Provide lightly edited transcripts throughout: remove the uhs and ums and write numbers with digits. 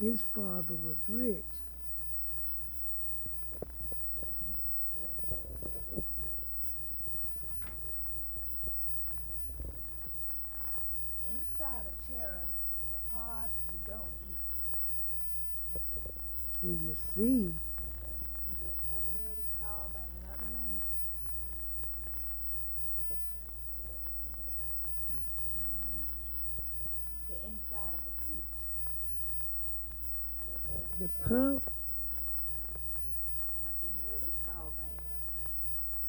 His father was rich. Inside a cherry, the part you don't eat. Is the seed. Have you ever heard it called by another name? The inside of a peach. The pulp. Have you heard it called by another name?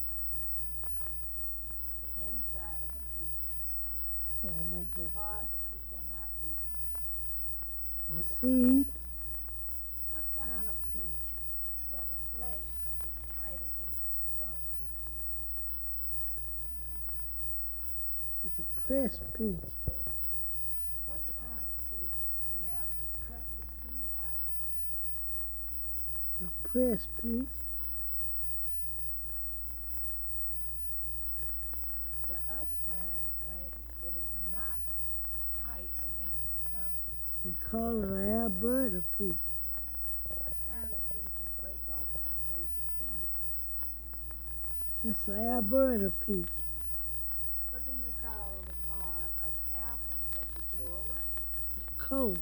The inside of a peach. Oh, no, The part that you cannot eat. the seed. What kind of peach where the flesh is tight against the stone? It's a pressed peach. What kind of peach you have to cut the seed out of? A pressed peach. The other kind where it is not tight against the stone. You call it an Alberta peach. What kind of peach you break open and take the seed out of? It's an Alberta peach. What do you call the part of the apple that you throw away? Cold.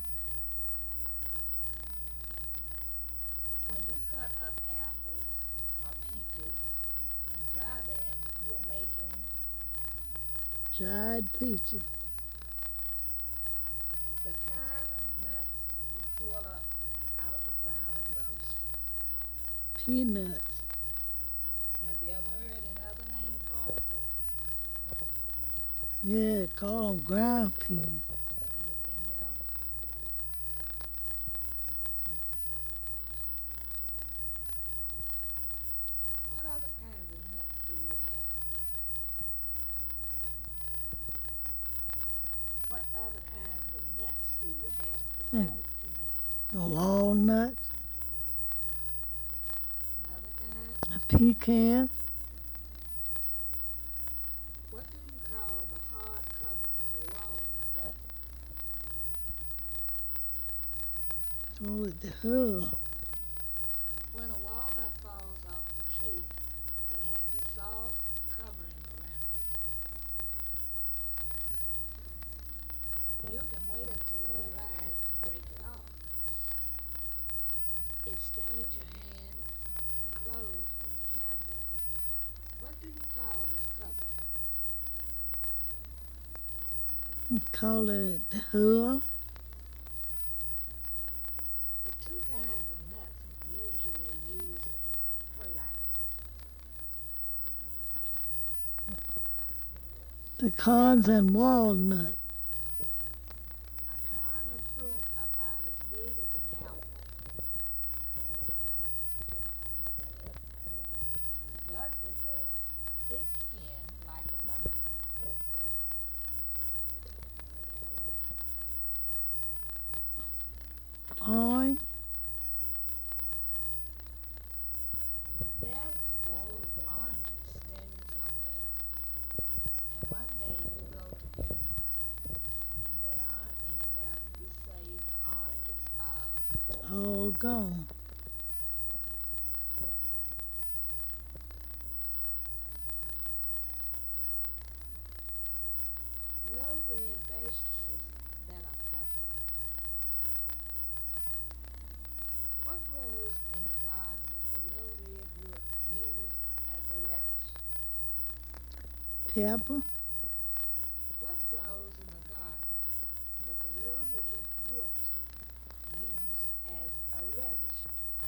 When you cut up apples or peaches and dry them, you are making Dried peaches. the kind of nuts you pull up out of the ground and roast. Peanuts. Have you ever heard another name for it? Yeah, call them ground peas. Anything else? What other kinds of nuts do you have? What other kinds of nuts do you have besides peanuts? Walnuts. Another kind? A pecan. What do you call the hard covering of a walnut? Call it the hub. When a walnut falls off the tree, it has a soft covering around it. You can wait until it dries and break it off. It stains your hands and clothes when you handle it. What do you call this covering? Call it the hub. The two kinds of nuts usually used in pralines. Pecans and walnuts. A kind of fruit about as big as an apple, but with a thick skin like a lemon. Orange. If there's a bowl of oranges standing somewhere, and one day you go to get one, and there aren't any left, you say the oranges are All gone. little red vegetables that are peppery. What grows in the garden with the little red root used as a relish? Pepper.